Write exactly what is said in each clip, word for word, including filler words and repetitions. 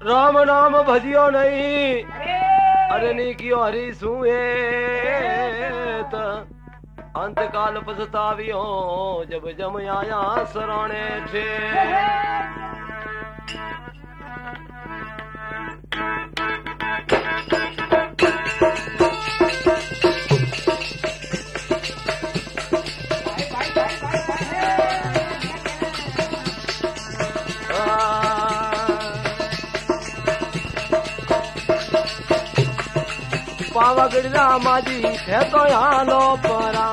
राम नाम भजियो नहीं अरे नी कियो हरी सुए अंत काल पछतावियो जब जम आया सराणे ठे पावा गिरजा माजी है तो यालो परा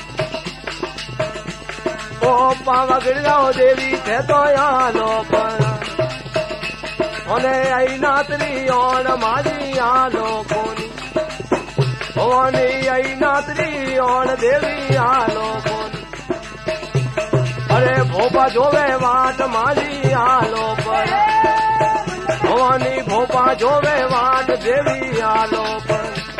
ओ पावा गिरजा देवी थे तो यालो परा ओने आई नातरी ओन माजी यालो कोनी ओने आई नातरी ओन देवी यालो कोनी अरे भोपा जोवे वाट माजी यालो परा ओनी भोपा जोवे वाट देवी यालो परा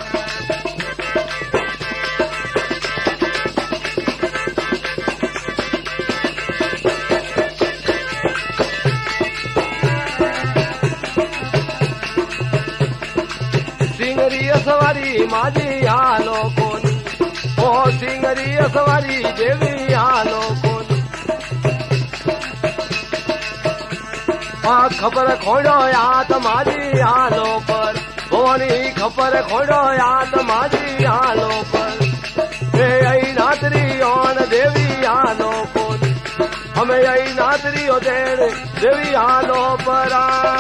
सवारी माजी आलो कोनी ओ सिंगरी सवारी देवी आलो कोनी आ खबर खोड़ो याद माजी आलो पर कोनी खबर खोड़ो याद माजी आलो पर हे आई नातरी ओन देवी आलो कोनी हमें आई नातरी ओ देर देवी आलो पर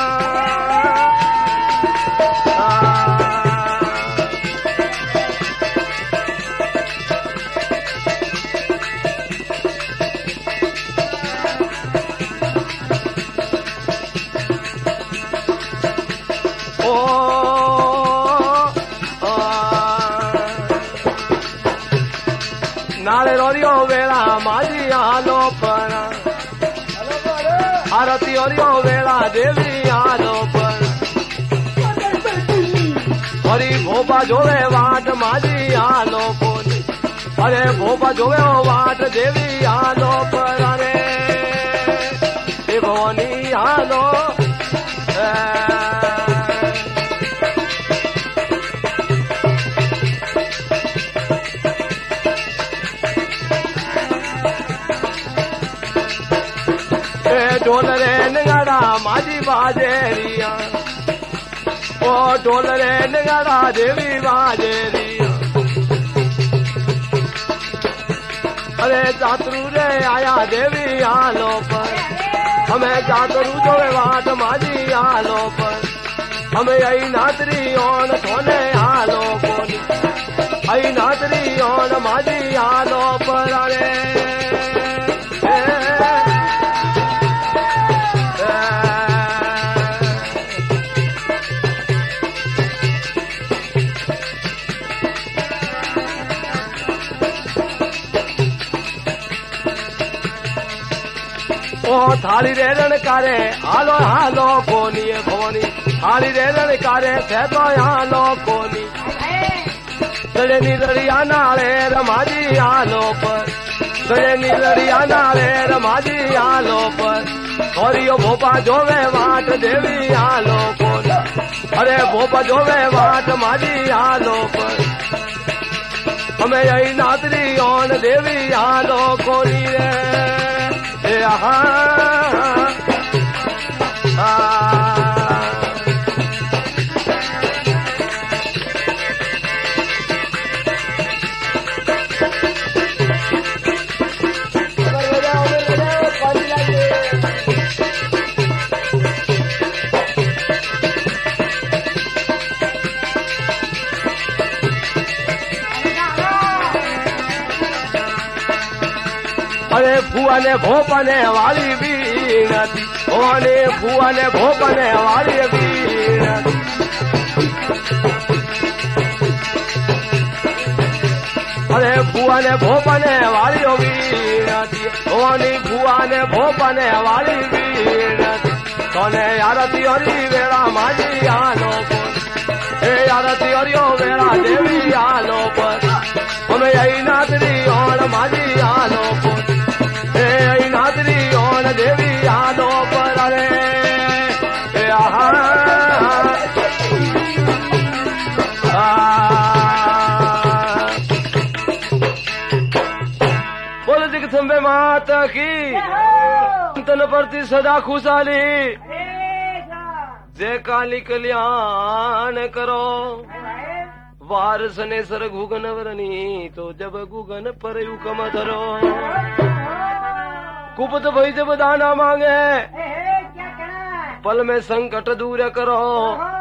नाले रोरियो वेला माजी आलो परा आरती ओरियो वेला देवी आलो पर हरी भोपा जोवे वाट माजी आलो कोनी अरे भोपा जोवे वाट देवी आलो पर अरे भवानी आलो ढोल रे नगाड़ा माजी बाजेरिया ओ ढोल रे नगाड़ा देवी बाजेरिया अरे जातरू रे आया देवी आलो पर हमें जातरू जो वाट माजी आलो पर हमें आई नातरी ओन थोने आलो कोनी आई नातरी ओन माजी आलो पर अरे ओ थाली रे रणकारे हालो हालो कोनी भवानी थाली रे रणकारे थे तो हालो कोनी गले निदरिया नाले रमाजी हालो पर गले निदरिया नाले रमाजी हालो पर औरियो भोपा जोवे वाट देवी हालो कोनी अरे भोपा जोवे वाट माजी हालो पर हमें यही नातरी ओन देवी हालो कोनी रे अरे फुआ ने भोपने वाली बीनती ओने फुआ ने भोपने वाली बीनती अरे फुआ ने भोपने वाली बीनती ओनी फुआ ने भोपने वाली बीनती तोने आरती हरी वेला माजी आलो पर ए आरती हरियो वेला देवी आलो पर हमें यही नातरी और माजी आलो पर नादरी ओन देवी यादों पर अरे कार्तिक संबे मात की तन प्रति सदा खुशहाली जय काली कल्याण करो वार सनेसर गुगन वरनी तो जब गुगन पर युकम धरो कुपत भई जब दाना मांगे पल में संकट दूर करो